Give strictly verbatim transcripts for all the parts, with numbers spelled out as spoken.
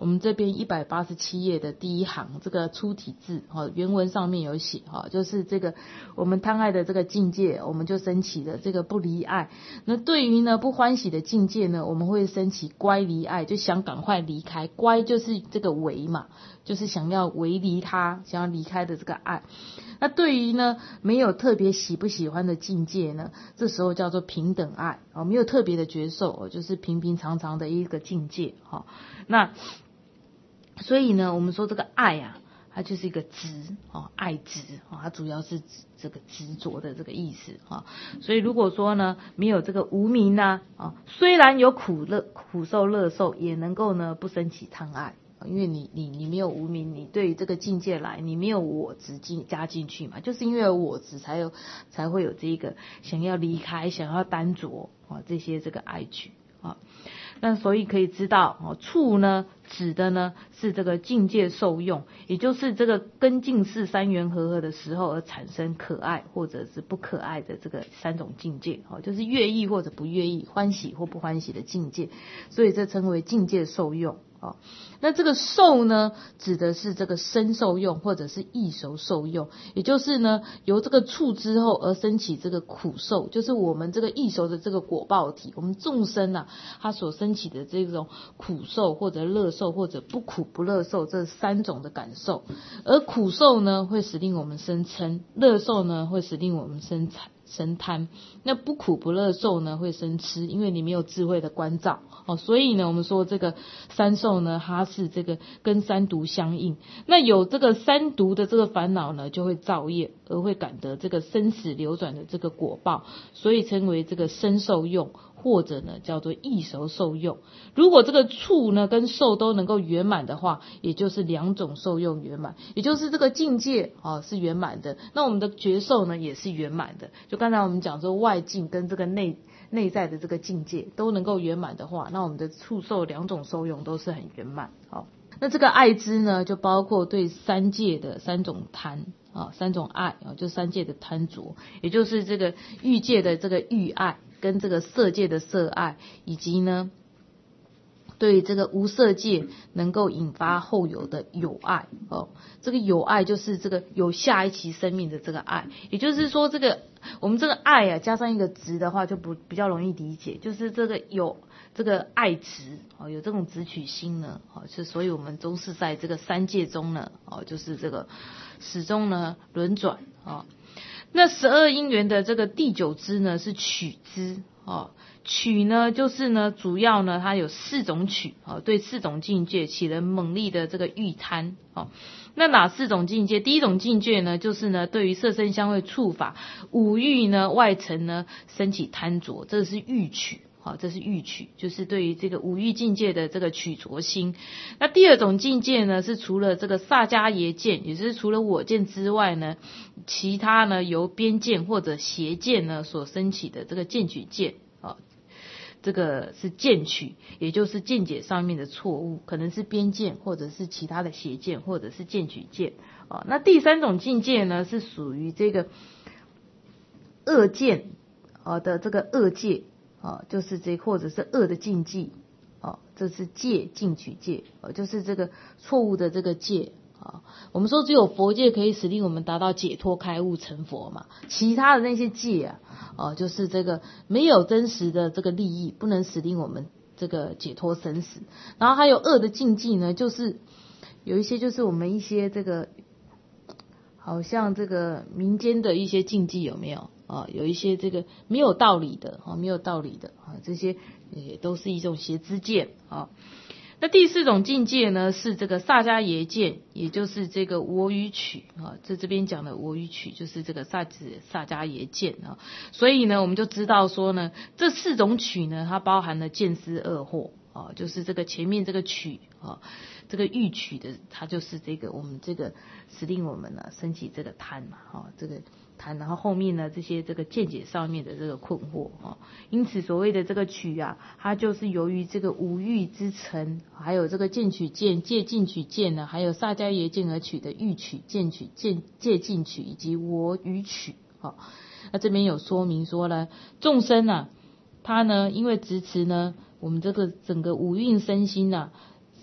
我们这边一百八十七页的第一行这个粗体字哈，原文上面有写哈，就是这个我们贪爱的这个境界，我们就升起了这个不离爱。那对于呢不欢喜的境界呢，我们会升起乖离爱，就想赶快离开。乖就是这个违嘛，就是想要违离他，想要离开的这个爱。那对于呢没有特别喜不喜欢的境界呢，这时候叫做平等爱哦，没有特别的觉受，就是平平常常的一个境界哈。那所以呢，我们说这个爱啊，它就是一个执哦，爱执哦，它主要是指这个执着的这个意思哈。所以如果说呢没有这个无明呢啊，虽然有苦乐苦受乐受，也能够呢不生起贪爱。因为你你你没有无明，你对于这个境界来，你没有我执进加进去嘛，就是因为有我执才有才会有这个想要离开、想要单着啊这些这个爱取啊。那所以可以知道哦，处呢指的呢是这个境界受用，也就是这个跟境识三缘合合的时候而产生可爱或者是不可爱的这个三种境界哦，就是悦意或者不悦意，欢喜或不欢喜的境界，所以这称为境界受用。哦，那这个受呢，指的是这个身受用或者是意熟受用，也就是呢由这个处之后而生起这个苦受，就是我们这个意熟的这个果报体，我们众生啊，它所生起的这种苦受或者乐受或者不苦不乐受这三种的感受。而苦受呢会使令我们生嗔，乐受呢会使令我们生惨生贪，那不苦不乐受呢会生痴，因为你没有智慧的关照哦，所以呢我们说这个三受呢它是这个跟三毒相应，那有这个三毒的这个烦恼呢就会造业，而会感得这个生死流转的这个果报，所以称为这个身受用，或者呢叫做意熟受用。如果这个处呢跟受都能够圆满的话，也就是两种受用圆满，也就是这个境界啊是圆满的，那我们的觉受呢也是圆满的。就刚才我们讲说外境跟这个内内在的这个境界都能够圆满的话，那我们的处受两种受用都是很圆满。好，那这个爱知呢就包括对三界的三种贪啊，三种爱啊，就三界的贪着，也就是这个欲界的这个欲爱，跟这个色界的色爱，以及呢对这个无色界能够引发后有的有爱哦，这个有爱就是这个有下一期生命的这个爱，也就是说这个我们这个爱啊加上一个执的话就不比较容易理解，就是这个有这个爱执哦，有这种执取心呢哦，是所以我们都是在这个三界中呢哦，就是这个始终呢轮转哦。那十二因缘的这个第九支呢是取支哦，取呢就是呢主要呢它有四种取哦，对四种境界起了猛力的这个欲贪哦。那哪四种境界？第一种境界呢就是呢对于色声香味触法五欲呢外层呢升起贪着，这是欲取。好，这是欲取，就是对于这个五欲境界的这个取着心。那第二种境界呢，是除了这个萨迦耶见，也就是除了我见之外呢，其他呢由边见或者邪见呢所升起的这个见取见啊，这个是见取，也就是见解上面的错误，可能是边见或者是其他的邪见或者是见取见啊。那第三种境界呢，是属于这个恶见啊的这个恶界。啊，就是这或者是恶的禁忌，啊，这是戒禁取戒，啊，就是这个错误的这个戒啊。我们说只有佛戒可以使令我们达到解脱开悟成佛嘛，其他的那些戒啊，啊，就是这个没有真实的这个利益，不能使令我们这个解脱生死。然后还有恶的禁忌呢，就是有一些就是我们一些这个好像这个民间的一些禁忌有没有？啊，有一些这个没有道理的啊，没有道理的啊，这些也都是一种邪知见啊。那第四种境界呢，是这个萨迦耶见，也就是这个我语取啊，这这边讲的我语取就是这个萨子萨迦耶见啊。所以呢，我们就知道说呢，这四种取呢，它包含了见思二惑啊，就是这个前面这个取啊，这个欲取的，它就是这个我们这个使令我们呢升起这个贪嘛，哈，这个。然后后面呢这些这个见解上面的这个困惑啊，因此所谓的这个取啊，它就是由于这个五欲之尘，还有这个见取见、戒禁取见呢，还有萨迦耶见而取的欲取、见取、见戒禁取以及我语取啊。那这边有说明说呢，众生啊，他呢因为执持呢，我们这个整个五蕴身心啊，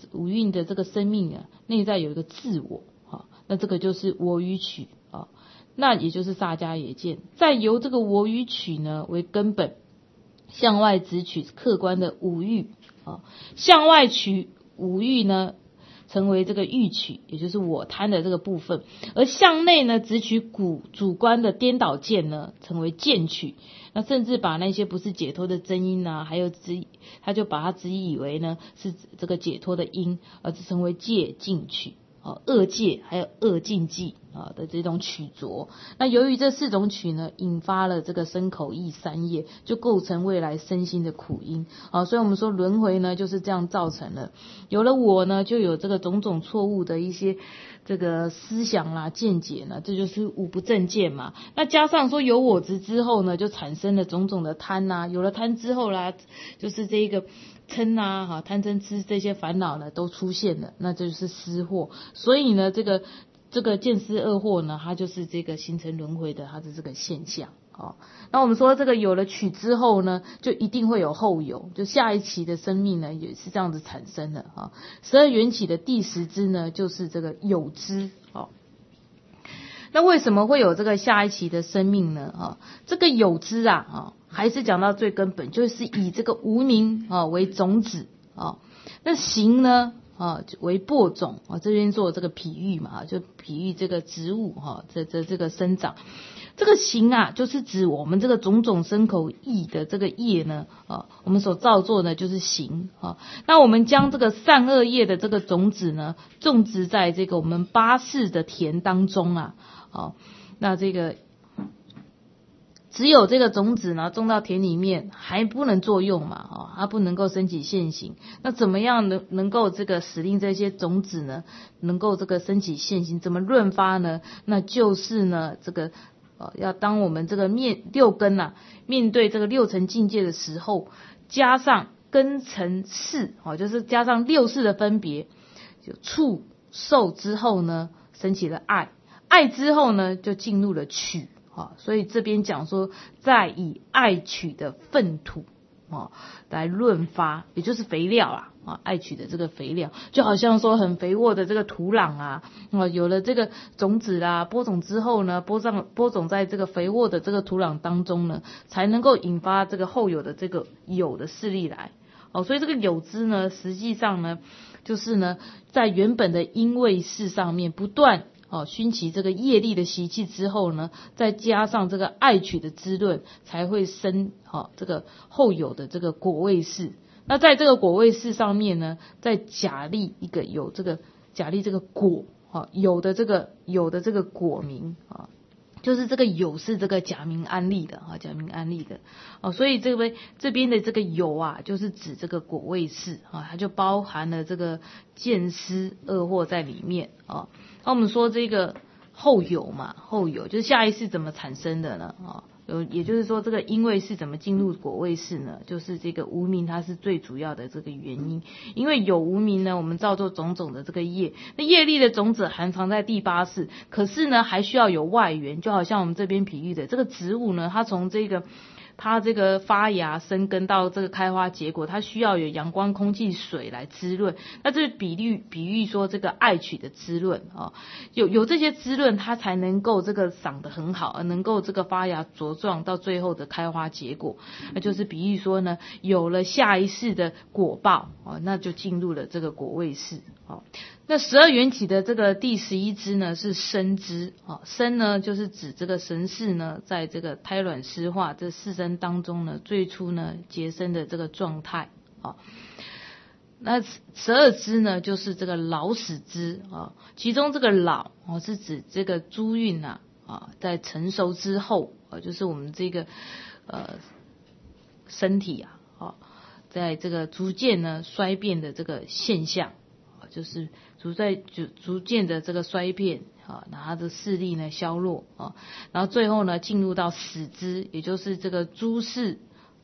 五蕴的这个生命啊，内在有一个自我啊，那这个就是我与取啊，那也就是萨迦耶见，再由这个我与取呢为根本，向外直取客观的五欲啊，向外取五欲呢，成为这个欲取，也就是我贪的这个部分，而向内呢，直取主主观的颠倒见呢，成为见取。那甚至把那些不是解脱的真因啊，还有只他就把它只以为呢是这个解脱的因，而是成为戒禁取啊，恶戒还有恶禁忌啊的这种取着。那由于这四种取呢，引发了这个身口意三业，就构成未来身心的苦因啊。所以我们说轮回呢就是这样造成的。有了我呢，就有这个种种错误的一些这个思想啦、见解呢，这就是五不正见嘛。那加上说有我执之后呢，就产生了种种的贪呐、啊，有了贪之后啦，就是这个嗔啊、哈贪嗔痴这些烦恼呢都出现了，那这就是思惑。所以呢，这个这个见思二惑呢，它就是这个形成轮回的它的这个现象。哦，那我们说这个有了取之后呢，就一定会有后有，就下一期的生命呢也是这样子产生的啊。十二缘起的第十支呢，就是这个有支。哦，那为什么会有这个下一期的生命呢？啊，这个有支啊，啊，还是讲到最根本，就是以这个无明啊为种子啊，那行呢？啊，为播种啊，这边做这个比喻嘛，就比喻这个植物哈，这这这个生长，这个行啊，就是指我们这个种种身口意的这个业呢，啊，我们所造作呢就是行啊。那我们将这个善恶业的这个种子呢，种植在这个我们八世的田当中啊，啊，那这个。只有这个种子呢种到田里面还不能作用嘛，哦，它不能够升起现行。那怎么样能能够这个使令这些种子呢能够这个升起现行？怎么润发呢？那就是呢这个呃要当我们这个面六根啊面对这个六层境界的时候，加上根尘识，哦，就是加上六识的分别，就触受之后呢升起了爱，爱之后呢就进入了取。啊，所以这边讲说，再以爱取的粪土啊来润发，也就是肥料啊，啊爱取的这个肥料，就好像说很肥沃的这个土壤啊，啊有了这个种子啦，播种之后呢，播上播种在这个肥沃的这个土壤当中呢，才能够引发这个后有的这个有的势力来。哦，所以这个有支呢，实际上呢，就是呢，在原本的因位识上面不断。哦，熏起这个业力的习气之后呢，再加上这个爱取的滋润，才会生好、哦、这个后有的这个果位识。那在这个果位识上面呢，再假立一个有这个假立这个果，哈、哦，有的这个有的这个果名啊。哦，就是这个有是这个假名安立的啊，假名安立的哦，所以这边这边的这个有啊，就是指这个果位识啊，它就包含了这个见思二惑在里面啊。那我们说这个后有嘛，后有就是下一世怎么产生的呢？啊，有也就是说这个因位是怎么进入果位识呢？就是这个无明它是最主要的这个原因，因为有无明呢，我们造作种种的这个业，那业力的种子含藏在第八世，可是呢还需要有外缘，就好像我们这边比喻的这个植物呢，它从这个它这个发芽生根到这个开花结果，它需要有阳光、空气、水来滋润。那这比喻比喻说这个爱取的滋润啊，有有这些滋润，它才能够这个长得很好，能够这个发芽茁壮到最后的开花结果。那就是比喻说呢，有了下一世的果报啊，那就进入了这个果位识啊。那十二缘起的这个第十一支呢是生支啊，生呢就是指这个神识呢在这个胎卵湿化这四生当中呢最初呢结生的这个状态啊。那十二支呢就是这个老死支啊，其中这个老啊是指这个诸蕴啊啊在成熟之后啊，就是我们这个呃身体啊啊在这个逐渐呢衰变的这个现象。就是逐在逐逐渐的这个衰变啊，然后它的势力呢消弱啊，然后最后呢进入到死支，也就是这个诸事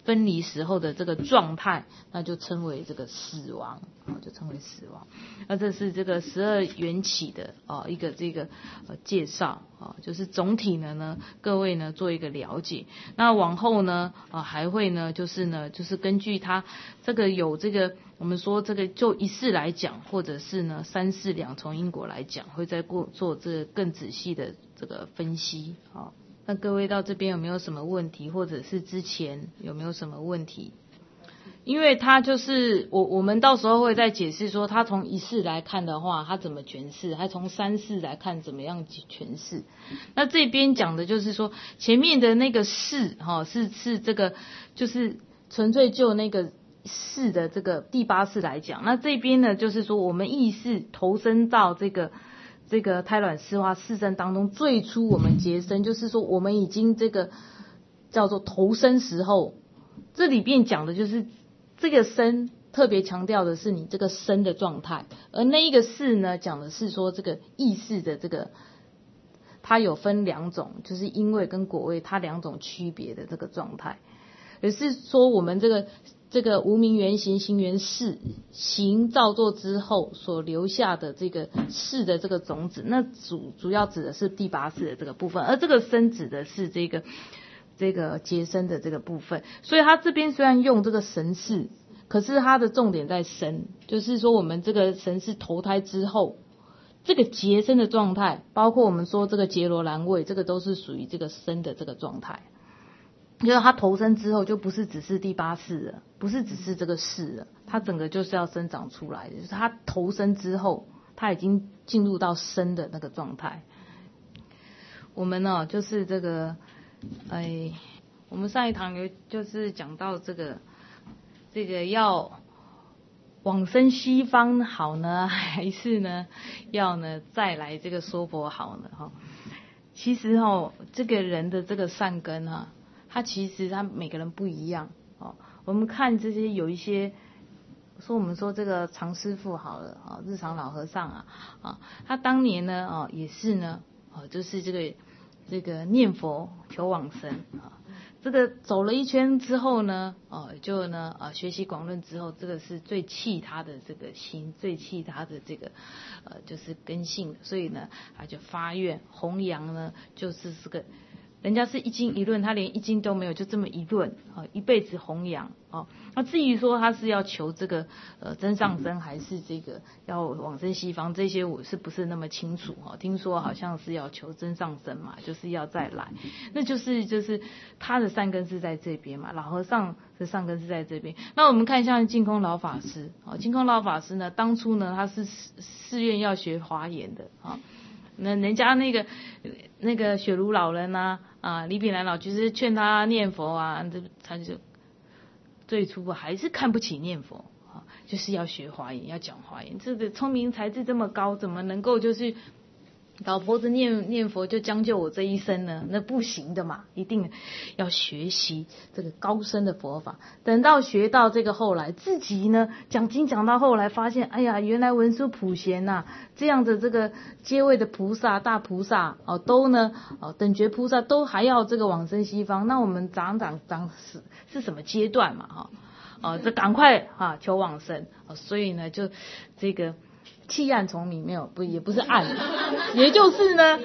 分离时候的这个状态，那就称为这个死亡，啊，就称为死亡。那这是这个十二缘起的啊一个这个呃介绍啊，就是总体呢呢各位呢做一个了解。那往后呢啊还会呢就是呢就是根据它这个有这个我们说这个就一世来讲，或者是呢三世两重因果来讲，会再过做这个更仔细的这个分析啊。那各位到这边有没有什么问题，或者是之前有没有什么问题？因为他就是我我们到时候会再解释说，他从一世来看的话，他怎么诠释；还从三世来看怎么样诠释。那这边讲的就是说，前面的那个世哈是是这个就是纯粹就那个世的这个第八世来讲，那这边呢就是说我们意识投身到这个。这个胎卵湿化四生当中，最初我们结生，就是说我们已经这个叫做投生时候，这里边讲的就是这个生，特别强调的是你这个生的状态，而那一个世呢，讲的是说这个意识的这个，它有分两种，就是因位跟果位，它两种区别的这个状态，也是说我们这个。这个无明缘行行缘事行造作之后所留下的这个事的这个种子，那主主要指的是第八世的这个部分，而这个生指的是这个这个结生的这个部分。所以他这边虽然用这个神识，可是他的重点在生，就是说我们这个神识投胎之后，这个结生的状态，包括我们说这个结罗兰位，这个都是属于这个生的这个状态。就是他投生之后，就不是只是第八世了，不是只是这个世了，他整个就是要生长出来的。就是他投生之后，他已经进入到生的那个状态。我们呢，就是这个，哎，我们上一堂有就是讲到这个，这个要往生西方好呢，还是呢要呢再来这个娑婆好呢？哈，其实哈，这个人的这个善根哈。他其实他每个人不一样哦。我们看这些有一些说我们说这个常师父好了啊，日常老和尚啊啊，他当年呢哦也是呢哦就是这个这个念佛求往生啊，这个走了一圈之后呢哦就呢啊学习广论之后，这个是最气他的这个心，最气他的这个呃就是根性，所以呢他就发愿弘扬呢就是这个。人家是一经一论，他连一经都没有，就这么一论啊，一辈子弘扬啊。那至于说他是要求这个呃真上生，还是这个要往生西方，这些我是不是那么清楚哈？听说好像是要求真上生嘛，就是要再来，那就是就是他的善根是在这边嘛，老和尚的善根是在这边。那我们看像净空老法师啊，净空老法师呢，当初呢他是誓愿要学华严的啊。那人家那个那个雪茹老人呐 啊, 啊，李炳南老居士劝他念佛啊，这他就最初还是看不起念佛啊，就是要学华严，要讲华严。这个聪明才智这么高，怎么能够就是老婆子念念佛就将就我这一生呢？那不行的嘛，一定要学习这个高深的佛法。等到学到这个后来，自己呢讲经讲到后来，发现哎呀，原来文殊普贤呐、啊、这样的这个阶位的菩萨、大菩萨哦，都呢哦等觉菩萨都还要这个往生西方。那我们长长长是是什么阶段嘛？哈哦，这赶快啊求往生哦，所以呢就这个。弃暗从明没有不也不是暗，也就是呢，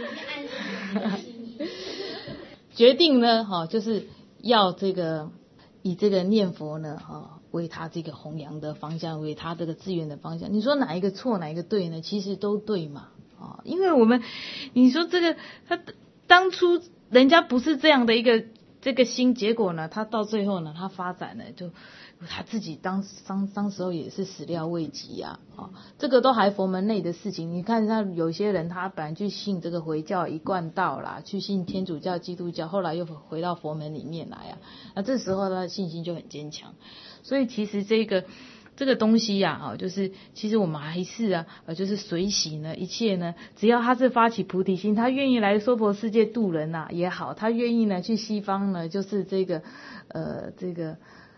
决定呢哈、哦，就是要这个以这个念佛呢哈、哦、为他这个弘扬的方向，为他这个资源的方向。你说哪一个错哪一个对呢？其实都对嘛啊、哦，因为我们你说这个他当初人家不是这样的一个这个心，结果呢他到最后呢他发展呢就。他自己当当当时候也是始料未及啊，啊，这个都还佛门内的事情。你看他有些人，他本来去信这个回教一贯道啦，去信天主教、基督教，后来又回到佛门里面来啊，那这时候他的信心就很坚强。所以其实这个这个东西呀、啊，啊，就是其实我们还是啊，呃，就是随喜呢，一切呢，只要他是发起菩提心，他愿意来娑婆世界度人呐、啊、也好，他愿意呢去西方呢，就是这个呃这个。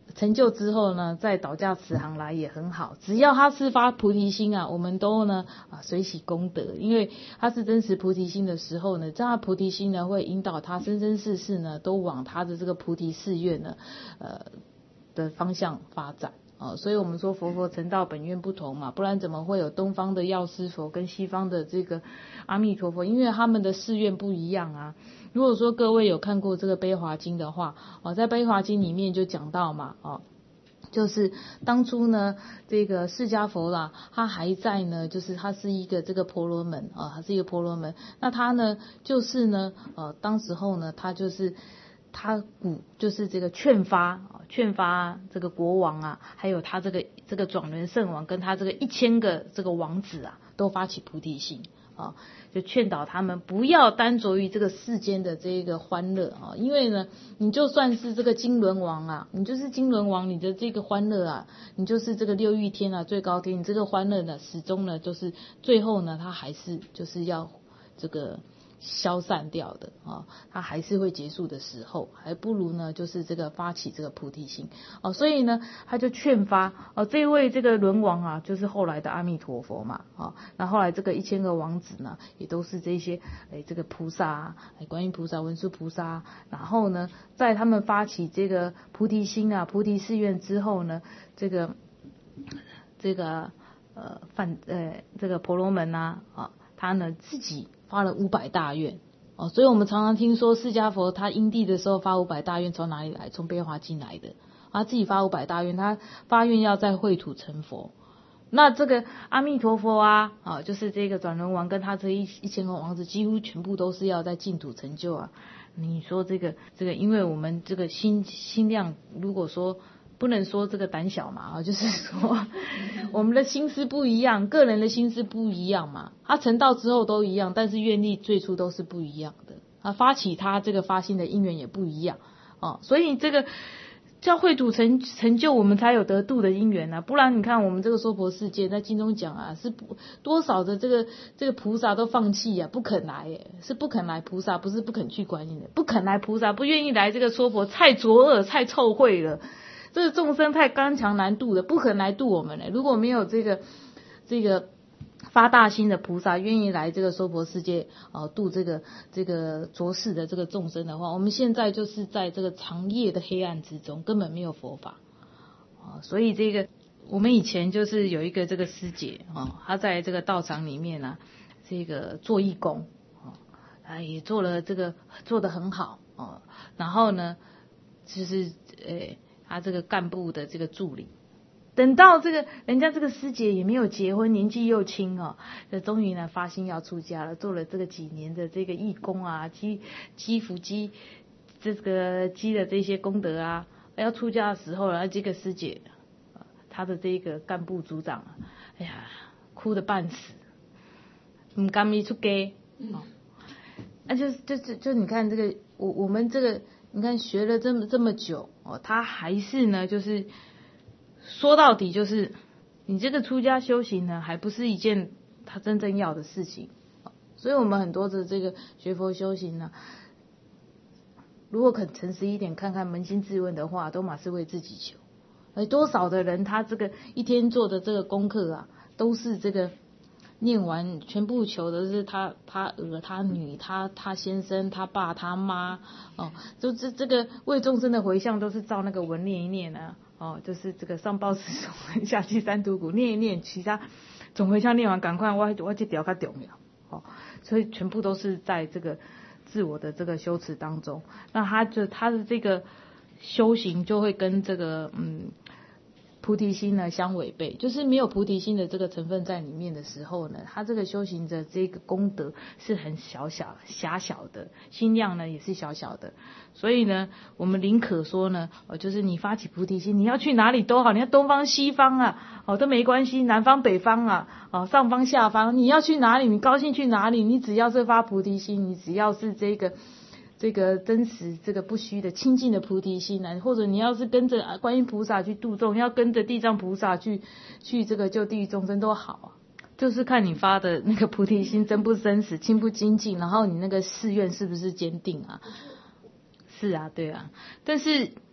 成就之后呢，再导驾慈航来也很好。只要他是发菩提心啊，我们都呢啊随喜功德，因为他是真实菩提心的时候呢，这样菩提心呢会引导他生生世世呢都往他的这个菩提誓愿呢呃的方向发展。哦，所以我们说佛佛成道本愿不同嘛，不然怎么会有东方的药师佛跟西方的这个阿弥陀佛？因为他们的誓愿不一样啊。如果说各位有看过这个悲华经的话，哦，在悲华经里面就讲到嘛，哦，就是当初呢，这个释迦佛啦，他还在呢，就是他是一个这个婆罗门啊，他是一个婆罗门。那他呢，就是呢，呃，当时候呢，他就是他鼓，就是这个劝发。劝发这个国王啊，还有他这个这个转轮圣王跟他这个一千个这个王子啊，都发起菩提心啊，就劝导他们不要单着于这个世间的这个欢乐啊，因为呢，你就算是这个金轮王啊，你就是金轮王，你的这个欢乐啊，你就是这个六欲天啊，最高天，你这个欢乐呢，始终呢，就是最后呢，他还是就是要这个。消散掉的啊，它还是会结束的时候，还不如呢，就是这个发起这个菩提心哦，所以呢，他就劝发哦，这位这个轮王啊，就是后来的阿弥陀佛嘛啊，那后来这个一千个王子呢，也都是这些哎这个菩萨，哎观音菩萨、文殊菩萨，然后呢，在他们发起这个菩提心啊、菩提誓愿之后呢，这个这个呃梵呃这个婆罗门呐 啊, 啊，他呢自己。发了五百大愿哦，所以我们常常听说释迦佛他因地的时候发五百大愿，从哪里来？从悲华经来的。他自己发五百大愿，他发愿要在秽土成佛。那这个阿弥陀佛啊，啊，就是这个转轮王跟他这一一千个王子，几乎全部都是要在净土成就啊。你说这个这个，因为我们这个心心量，如果说。不能说这个胆小嘛，啊，就是说我们的心思不一样，个人的心思不一样嘛。他成道之后都一样，但是愿力最初都是不一样的。啊，发起他这个发心的因缘也不一样啊，所以这个叫秽土成成就，我们才有得度的因缘啊。不然你看我们这个娑婆世界，在经中讲啊，是不多少的这个这个菩萨都放弃啊，不肯来耶，是不肯来菩萨，不是不肯去观音的，不肯来菩萨，不愿意来这个娑婆，太浊恶，太臭秽了。这个众生太刚强难度的，不可能来度我们嘞。如果没有这个这个发大心的菩萨愿意来这个娑婆世界啊、呃、度这个这个浊世的这个众生的话，我们现在就是在这个长夜的黑暗之中，根本没有佛法啊。所以这个我们以前就是有一个这个师姐啊，她在这个道场里面啊，这个做义工啊，也做了这个做得很好啊。然后呢，就是呃。他这个干部的这个助理，等到这个人家这个师姐也没有结婚，年纪又轻哦，这终于呢发心要出家了，做了这个几年的这个义工啊，积积福积这个积的这些功德啊，要出家的时候呢，这个师姐他的这个干部组长啊，哎呀，哭得半死，唔甘意出家哦，那、啊、就就就就你看这个我我们这个。你看学了这么这么久哦，他还是呢，就是说到底就是你这个出家修行呢，还不是一件他真正要的事情。所以我们很多的这个学佛修行呢，如果肯诚实一点，看看扪心自问的话，都马是为自己求。而多少的人，他这个一天做的这个功课啊，都是这个。念完全部求的是他他儿他女他他先生他爸他妈哦，就这这个为众生的回向都是照那个文念一念啊哦，就是这个上报四重恩下济三途苦念一念，其他总回向念完赶快我我这条较重要哦，所以全部都是在这个自我的这个修持当中，那他就他的这个修行就会跟这个嗯。菩提心呢相违背，就是没有菩提心的这个成分在里面的时候呢，他这个修行的这个功德是很小小狭小的，心量呢也是小小的，所以呢，我们宁可说呢，哦，就是你发起菩提心，你要去哪里都好，你要东方西方啊，哦都没关系，南方北方啊，哦上方下方，你要去哪里，你高兴去哪里，你只要是发菩提心，你只要是这个。这个真实这个不虚的清净的菩提心啊，或者你要是跟着观音菩萨去度众，要跟着地藏菩萨去去这个救地狱众生都好啊，就是看你发的那个菩提心真不真实，清不精进，然后你那个誓愿是不是坚定啊？是啊，对啊，但是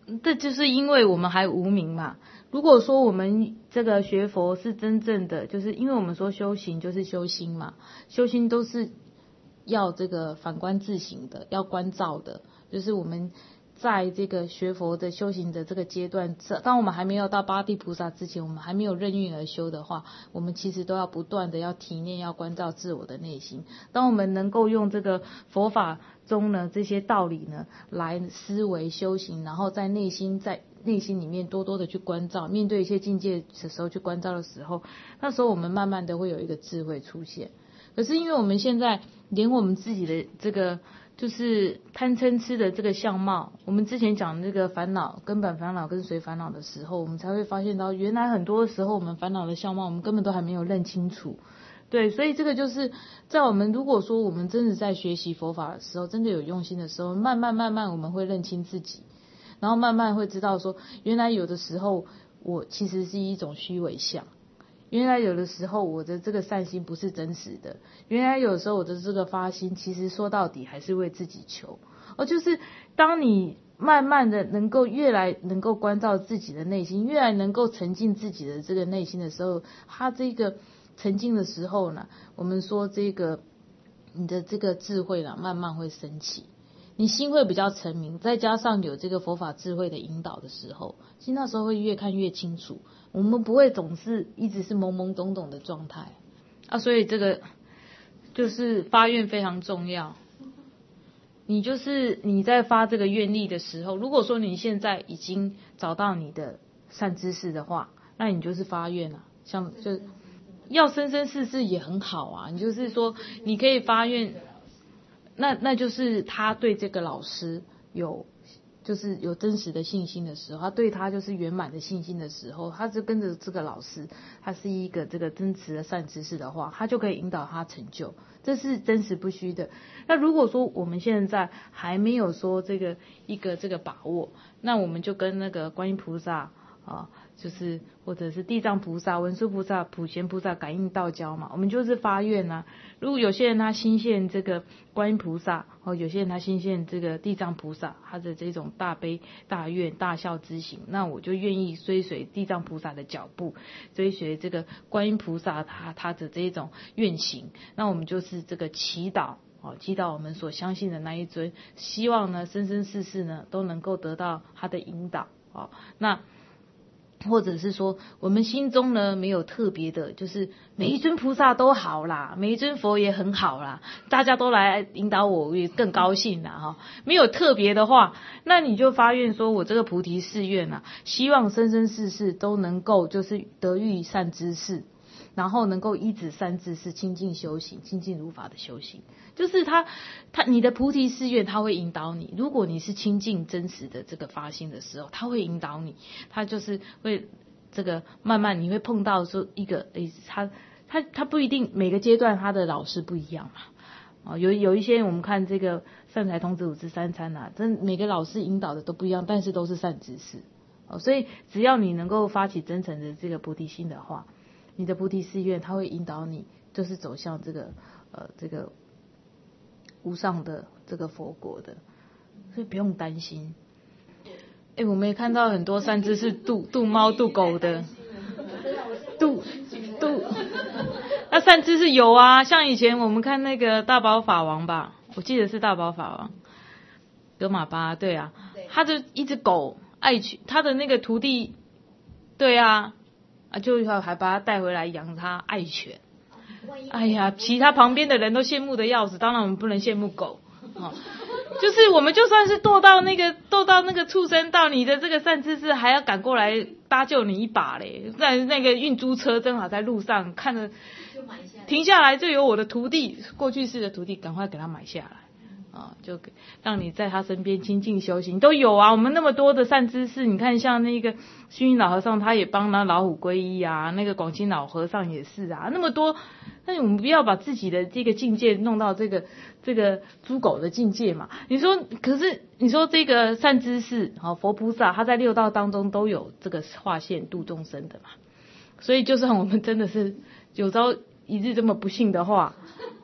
这就是因为我们还无明嘛。如果说我们这个学佛是真正的，就是因为我们说修行就是修心嘛，修心都是要这个反观自省的，要关照的，就是我们在这个学佛的修行的这个阶段，当我们还没有到八地菩萨之前，我们还没有任运而修的话，我们其实都要不断的要体念，要关照自我的内心。当我们能够用这个佛法中呢这些道理呢来思维修行，然后在内心在内心里面多多的去关照，面对一些境界的时候去关照的时候，那时候我们慢慢的会有一个智慧出现。可是因为我们现在连我们自己的这个就是贪嗔痴的这个相貌，我们之前讲这个烦恼根本烦恼跟随烦恼的时候，我们才会发现到原来很多时候我们烦恼的相貌我们根本都还没有认清楚。对，所以这个就是在我们如果说我们真的在学习佛法的时候，真的有用心的时候，慢慢慢慢我们会认清自己，然后慢慢会知道说原来有的时候我其实是一种虚伪相，原来有的时候我的这个善心不是真实的，原来有的时候我的这个发心其实说到底还是为自己求。而就是当你慢慢的能够越来能够关照自己的内心，越来能够沉浸自己的这个内心的时候，他这个沉浸的时候呢，我们说这个你的这个智慧呢慢慢会升起，你心会比较澄明，再加上有这个佛法智慧的引导的时候，其实那时候会越看越清楚，我们不会总是一直是懵懵懂懂的状态啊。所以这个就是发愿非常重要。你就是你在发这个愿力的时候，如果说你现在已经找到你的善知识的话，那你就是发愿啊，像就要生生世世也很好啊。你就是说你可以发愿，那那就是他对这个老师有就是有真实的信心的时候，他对他就是圆满的信心的时候，他就跟着这个老师，他是一个这个真实的善知识的话，他就可以引导他成就，这是真实不虚的。那如果说我们现在还没有说这个一个这个把握，那我们就跟那个观音菩萨啊，就是或者是地藏菩萨、文殊菩萨、普贤菩萨感应道交嘛，我们就是发愿啊。如果有些人他心现这个观音菩萨，哦，有些人他心现这个地藏菩萨，他的这种大悲大愿大孝之行，那我就愿意追随地藏菩萨的脚步，追随这个观音菩萨他他的这种愿行，那我们就是这个祈祷。哦，祈祷我们所相信的那一尊，希望呢生生世世呢都能够得到他的引导。哦，那或者是说我们心中呢没有特别的，就是每一尊菩萨都好啦，每一尊佛也很好啦，大家都来引导我，我也更高兴啦哈。没有特别的话，那你就发愿说，我这个菩提誓愿啊，希望生生世世都能够就是得遇善知识，然后能够依止善知识亲近修行，亲近如法的修行。就是他他你的菩提誓愿他会引导你，如果你是亲近真实的这个发心的时候，他会引导你，他就是会这个慢慢你会碰到说一个诶他他他不一定每个阶段他的老师不一样嘛。哦，有有一些我们看这个善财童子五十三参啊，真每个老师引导的都不一样，但是都是善知识。哦，所以只要你能够发起真诚的这个菩提心的话，你的菩提誓愿他会引导你，就是走向这个呃这个无上的这个佛国的，所以不用担心。哎，我们也看到很多善知识渡渡猫渡狗的，渡渡，那善知识有啊，像以前我们看那个大宝法王吧，我记得是大宝法王，格玛巴，对啊，他就一只狗爱犬，他的那个徒弟，对啊，啊就还把他带回来养他爱犬。哎呀，其他旁边的人都羡慕的要死，当然我们不能羡慕狗，哦，就是我们就算是堕到那个堕到那个畜生道，你的这个善知识还要赶过来搭救你一把嘞，在那个运猪车正好在路上看着停下来，就有我的徒弟，过去式的徒弟，赶快给他买下来。啊，就让你在他身边亲近修行都有啊。我们那么多的善知识，你看像那个虚云老和尚，他也帮那老虎皈依啊，那个广清老和尚也是啊，那么多。但是我们不要把自己的这个境界弄到这个这个猪狗的境界嘛。你说，可是你说这个善知识，好佛菩萨，他在六道当中都有这个化现度众生的嘛。所以就算我们真的是有朝一日这么不幸的话，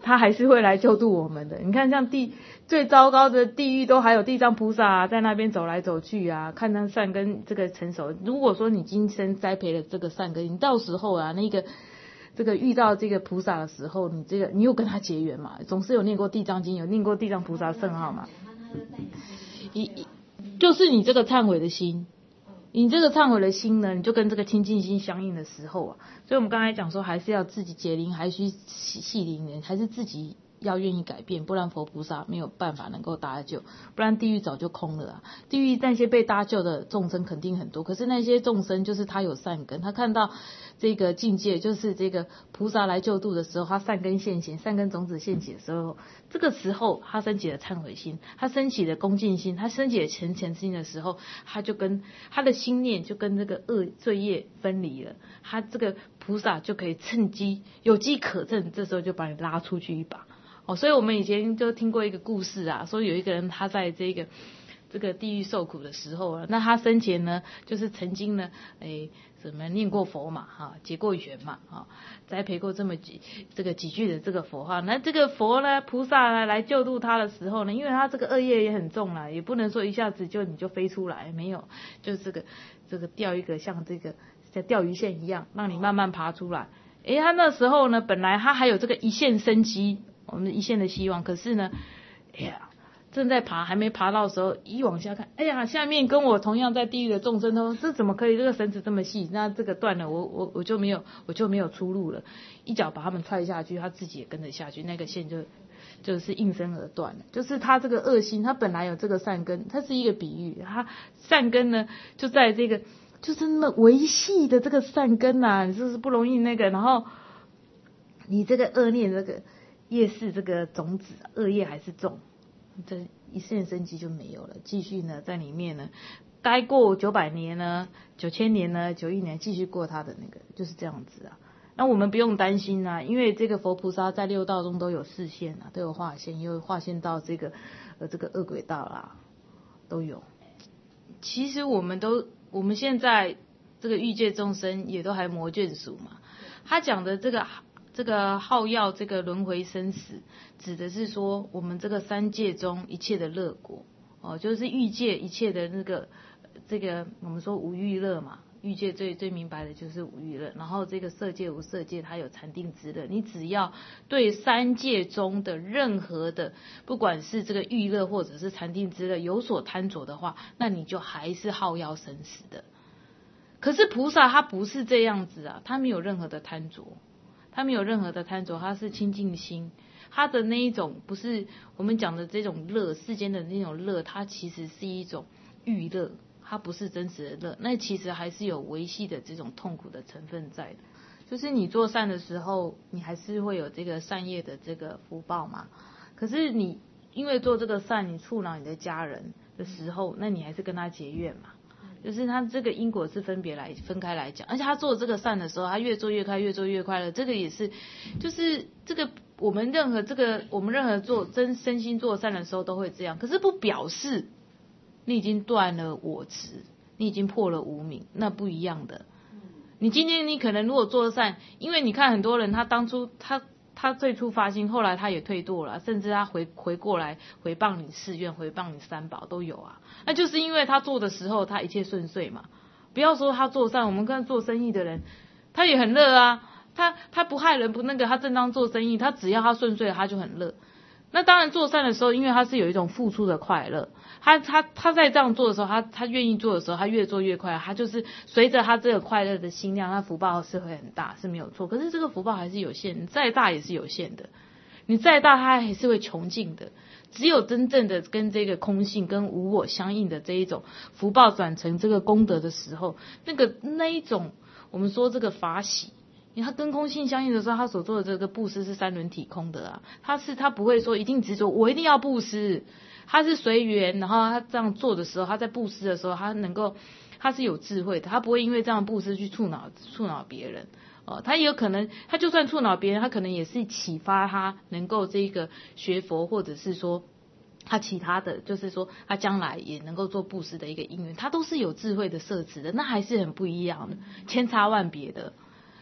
他还是会来救度我们的。你看像地最糟糕的地狱都还有地藏菩萨啊，在那边走来走去啊，看那善根这个成熟。如果说你今生栽培了这个善根，你到时候啊那个这个遇到这个菩萨的时候，你这个你又跟他结缘嘛，总是有念过地藏经，有念过地藏菩萨圣号嘛，一就是你这个忏悔的心。你这个忏悔的心呢，你就跟这个清净心相应的时候啊，所以我们刚才讲说，还是要自己解铃还须系铃人，还是自己要愿意改变，不然佛菩萨没有办法能够搭救，不然地狱早就空了啊。地狱那些被搭救的众生肯定很多，可是那些众生就是他有善根，他看到这个境界，就是这个菩萨来救度的时候，他善根现前，善根种子现起的时候，这个时候他升起了忏悔心，他升起了恭敬心，他升起了虔诚心的时候，他就跟他的心念就跟这个恶罪业分离了，他这个菩萨就可以趁机有机可乘，这时候就把你拉出去一把。哦，所以我们以前就听过一个故事啊，说有一个人他在这个这个地狱受苦的时候啊，那他生前呢，就是曾经呢，诶，什么念过佛嘛，哈，结过缘嘛，哈，栽培过这么几这个几句的这个佛号，那这个佛呢，菩萨呢来救度他的时候呢，因为他这个恶业也很重啦，也不能说一下子就你就飞出来，没有，就这个这个钓一个像这个像钓鱼线一样，让你慢慢爬出来。诶，他那时候呢，本来他还有这个一线生机。我们一线的希望，可是呢，哎呀，正在爬，还没爬到的时候，一往下看，哎呀，下面跟我同样在地狱的众生都，这怎么可以？这个绳子这么细，那这个断了，我我我就没有，我就没有出路了，一脚把他们踹下去，他自己也跟着下去，那个线就就是应声而断了。就是他这个恶心，他本来有这个善根，它是一个比喻，他善根呢就在这个就是那么维系的这个善根啊，你是不是不容易那个？然后你这个恶念这个。业是这个种子，恶业还是重，这一线生机就没有了。继续呢，在里面呢，该过九百年呢，九千年呢，九亿年，继续过他的那个，就是这样子啊。那我们不用担心啊，因为这个佛菩萨在六道中都有示现啊，都有化现，又化现到这个呃这个恶鬼道啦，都有。其实我们都，我们现在这个欲界众生也都还魔眷属嘛，他讲的这个。这个好要这个轮回生死，指的是说我们这个三界中一切的乐果哦，就是欲界一切的那个这个我们说无欲乐嘛，欲界最最明白的就是无欲乐，然后这个色界无色界它有禅定之乐，你只要对三界中的任何的不管是这个欲乐或者是禅定之乐有所贪着的话，那你就还是好要生死的。可是菩萨他不是这样子啊，他没有任何的贪着。他没有任何的贪着，他是清净心，他的那一种不是我们讲的这种乐，世间的那种乐，它其实是一种欲乐，它不是真实的乐，那其实还是有维系的这种痛苦的成分在的。就是你做善的时候，你还是会有这个善业的这个福报嘛。可是你因为做这个善，你触恼你的家人的时候，那你还是跟他结怨嘛。就是他这个因果是分别来分开来讲，而且他做这个善的时候，他越做越快，越做越快乐。这个也是，就是这个我们任何这个我们任何做真身心做善的时候都会这样，可是不表示你已经断了我执，你已经破了无明，那不一样的。你今天你可能如果做善，因为你看很多人他当初他。他最初发心，后来他也退堕了，甚至他回回过来回谤你寺院，回谤你三宝都有啊。那就是因为他做的时候他一切顺遂嘛。不要说他做善，我们看做生意的人，他也很乐啊。他他不害人不那个，他正当做生意，他只要他顺遂他就很乐。那当然做善的时候，因为他是有一种付出的快乐，他他他在这样做的时候，他他愿意做的时候，他越做越快，他就是随着他这个快乐的心量，他福报是会很大，是没有错。可是这个福报还是有限，再大也是有限的，你再大它还是会穷尽的。只有真正的跟这个空性跟无我相应的这一种福报转成这个功德的时候，那个那一种我们说这个法喜。因为他跟空性相应的时候，他所做的这个布施是三轮体空的啊，他是他不会说一定执着我一定要布施，他是随缘，然后他这样做的时候，他在布施的时候，他能够他是有智慧的，他不会因为这样布施去触恼触恼别人哦，他也有可能他就算触恼别人，他可能也是启发他能够这个学佛，或者是说他其他的就是说他将来也能够做布施的一个因缘，他都是有智慧的摄持的，那还是很不一样的，千差万别的。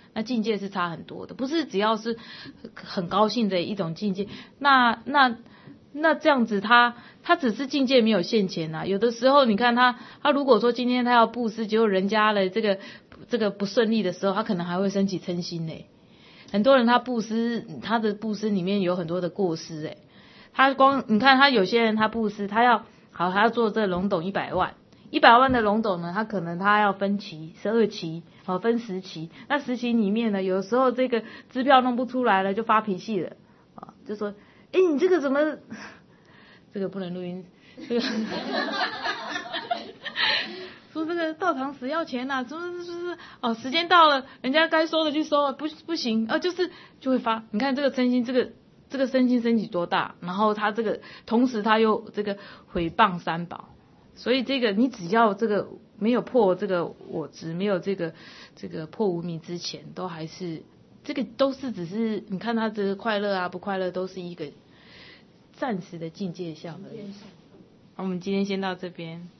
那境界是差很多的，不是只要是很高兴的一种境界，那那那这样子他他只是境界没有现前啊。有的时候你看他他如果说今天他要布施，结果人家的这个这个不顺利的时候，他可能还会升起嗔心嘞。很多人他布施，他的布施里面有很多的过失诶，他光你看他有些人他布施，他要好他要做这个龙斗一百万，一百万的龙斗呢，他可能他要分期十二期，好分十期，那十期里面呢，有时候这个支票弄不出来了，就发脾气了啊，就说，哎，你这个怎么，这个不能录音，这个。说这个道场死要钱呐、啊，怎么就是哦，时间到了，人家该收的去收了，不不行啊，就是就会发。你看这个嗔心，这个这个嗔心升起多大，然后他这个同时他又这个毁谤三宝，所以这个你只要这个没有破这个我执，没有这个这个破无明之前，都还是这个都是只是你看他这个快乐啊不快乐，都是一个暂时的境界相而已。好，我们今天先到这边。